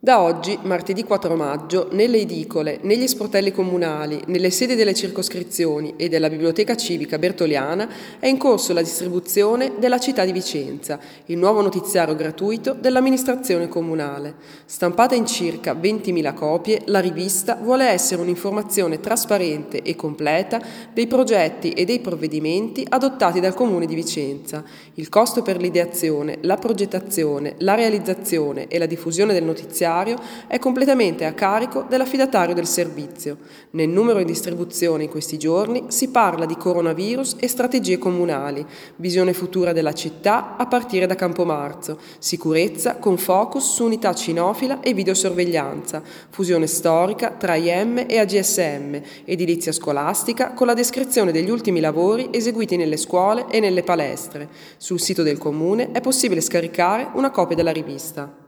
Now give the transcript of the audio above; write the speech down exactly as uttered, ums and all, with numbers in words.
Da oggi, martedì quattro maggio, nelle edicole, negli sportelli comunali, nelle sedi delle circoscrizioni e della Biblioteca Civica Bertoliana è in corso la distribuzione della Città di Vicenza, il nuovo notiziario gratuito dell'amministrazione comunale. Stampata in circa ventimila copie, la rivista vuole essere un'informazione trasparente e completa dei progetti e dei provvedimenti adottati dal Comune di Vicenza. Il costo per l'ideazione, la progettazione, la realizzazione e la diffusione del notiziario è completamente a carico dell'affidatario del servizio. Nel numero in distribuzione in questi giorni si parla di coronavirus e strategie comunali, visione futura della città a partire da Campomarzo, sicurezza con focus su unità cinofila e videosorveglianza, fusione storica tra I M e A G S M, edilizia scolastica con la descrizione degli ultimi lavori eseguiti nelle scuole e nelle palestre. Sul sito del Comune è possibile scaricare una copia della rivista.